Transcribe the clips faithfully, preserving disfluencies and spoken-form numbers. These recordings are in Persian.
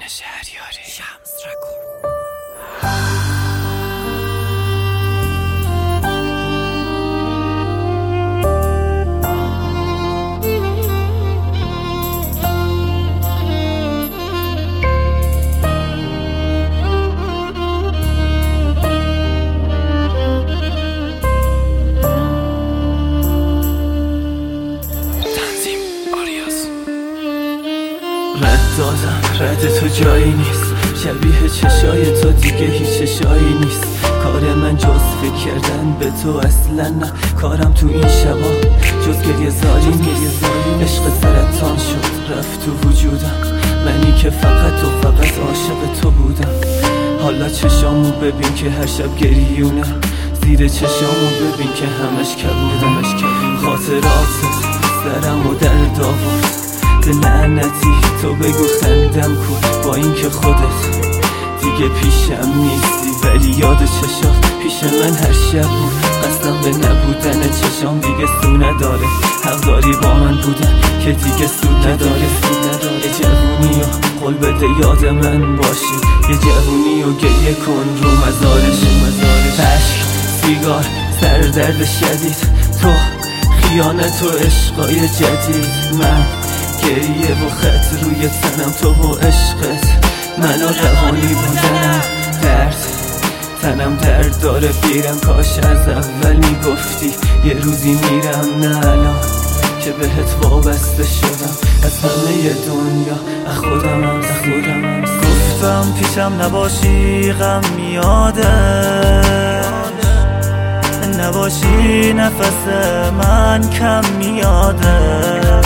شهریاری شمس رد دادم رد تو جایی نیست، شبیه چشای تو دیگه هیچ چشایی نیست. کار من جز فکر کردن به تو اصلا نه، کارم تو این شبا جز گریه زاری نیست. عشق سرطان شد رفت تو وجودم، منی که فقط و فقط عاشق تو بودم. حالا چشامو ببین که هر شب گریونه، زیر چشامو ببین که همش کبودم. خاطرات سرم و در داورد لعنتی، تو بگو خندم کن با این که خودت دیگه پیشم نیستی، ولی یاد چشات پیش من هر شب بود. قسم به نبودن چشام دیگه سو نداره، حق داری با من بودن که دیگه سود نداره. یه جوونی و قول بده یاد من باشی، یه جوونی و گریه کن رو مزارش. عشق، سیگار، سر درد شدید، تو خیانت و عشقای جدید، من گریه و خط روی تنم، تو و عشقت من و روانی بودنم. درد تنم درد داره بیرم، کاش از اول میگفتی یه روزی میرم. نه الان که بهت وابسته شدم، از همه دنیا از خودمم از خودمم گفتم پیشم نباشی غم میاده، نباشی نفس من کم میاده.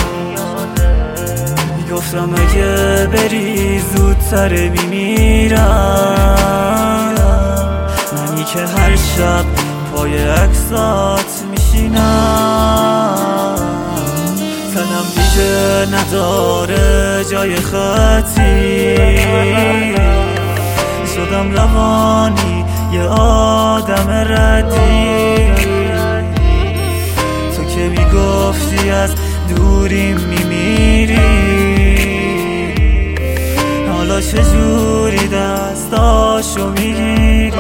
گفتم اگه بری زودتر میمیرم، منی که هر شب پای عکسات میشینم. تنم دیگه نداره جای خطی، شدم روانی یه آدم ردی. تو که میگفتی از دوری میمیری، حالا چجوری دستاشو میگیری؟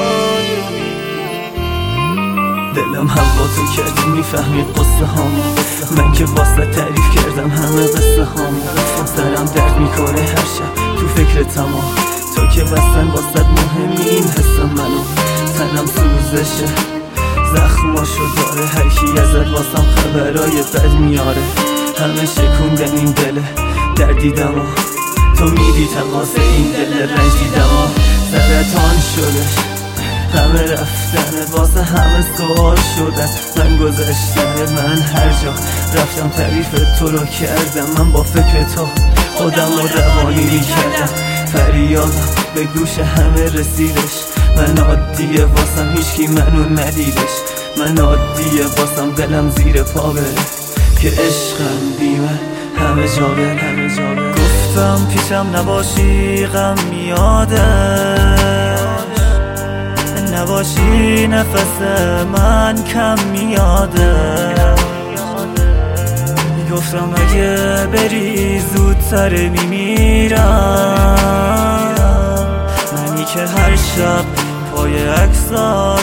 دلم هوا تو کردی میفهمی قصه هامو، من که واسه تعریف کردم همه قصه هامو. سرم درد میکنه هر شب تو فکر تمام، تو که بستن واسه مهمی این حس منو. تنم سوزشه زخماشو داره، هر کی ازت واسم خبرای بد میاره. همه شکوندن این دل دردیدم و تو میری تماس این دل رنج دیدم و سرطان شده همه رفتن، واسه همه سوال شدن. من گذشتن من هر جا رفتم تعریف تو رو کردم، من با فکر تو خودم رو روانی میکردم. فریادم به گوش همه رسیدش، من عادیه واسم هیچکی منو ندیدش. من عادیه واسم دلم زیر پا بره که عشقم بی من همه جا بره همه جا بره. گفتم پیشم نباشی غم میاده، نباشی نفس من کم میاده. گفتم اگه بری زودتر میمیرم، منی که هر شب پای عکسات